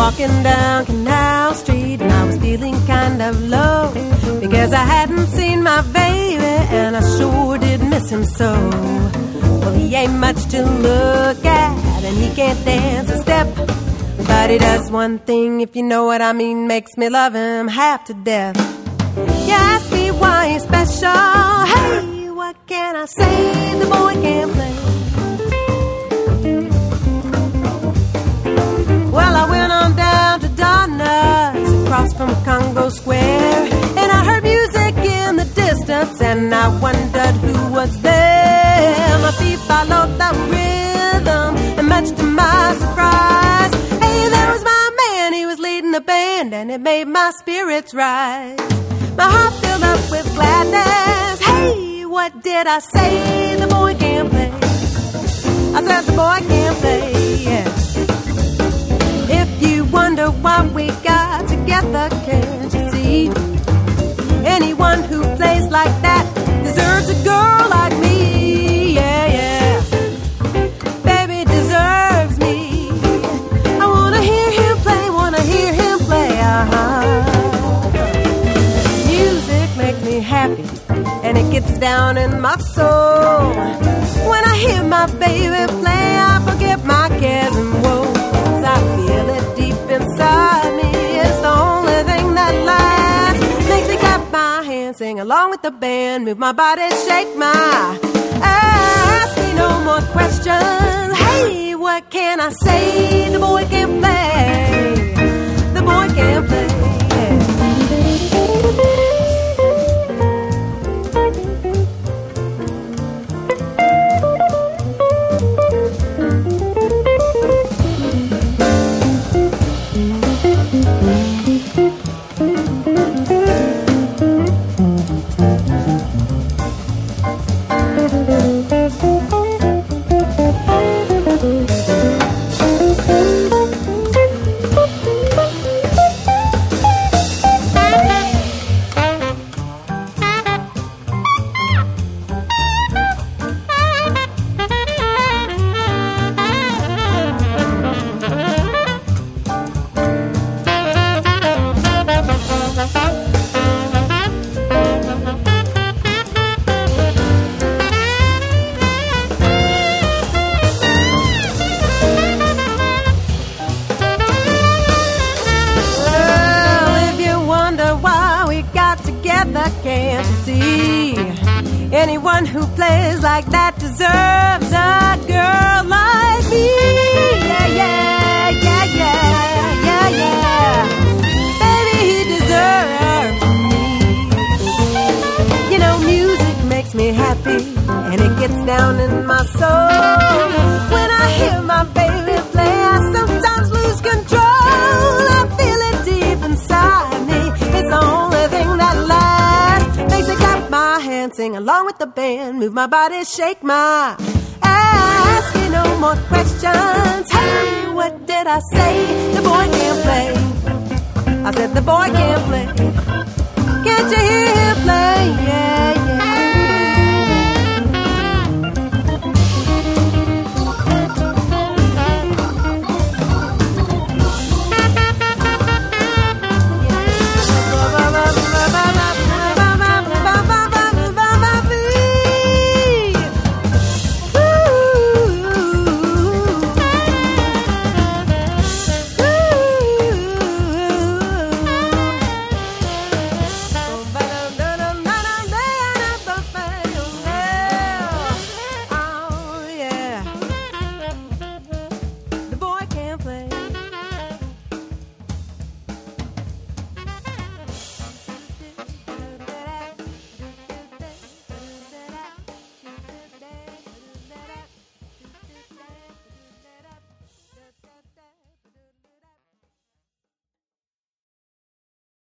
walking down Canal Street and I was feeling kind of low because I hadn't seen my baby and I sure did miss him so. Well, he ain't much to look at and he can't dance a step, but he does one thing, if you know what I mean, makes me love him half to death. You ask me why he's special. Hey, what can I say? The boy can't play. Well, I went on down to Donna's across from Congo Square, and I heard music in the distance, and I wondered who was there. My feet followed the rhythm, and much to my surprise, hey, there was my man. He was leading the band, and it made my spirits rise. My heart filled up with gladness. Hey, what did I say? The boy can't play. I said the boy can't play, yeah. If you wonder why we got together, can't you see? Anyone who plays like that deserves a girl like me, yeah, yeah. Baby deserves me. I wanna hear him play, wanna hear him play, Music makes me happy, and it gets down in my soul. When I hear my baby play, I forget my cares and woes. I feel it deep inside me. It's the only thing that lasts. Makes me clap my hands, sing along with the band, move my body, shake my ass. Me no more questions. Hey, what can I say? The boy can play. The boy can play. Can't you see? Anyone who plays like that deserves a girl like me. Yeah, yeah, yeah, yeah, yeah, yeah. Baby, he deserves me. You know, music makes me happy, and it gets down in my soul. When I hear my baby play, I sometimes lose control. I feel it deep inside me. It's the only thing that lasts. Makes me clap my hands, sing along with the band, move my body, shake my ass. Me no more questions. Hey, what did I say? The boy can't play. I said the boy can't play. Can't you hear him play? Yeah, yeah.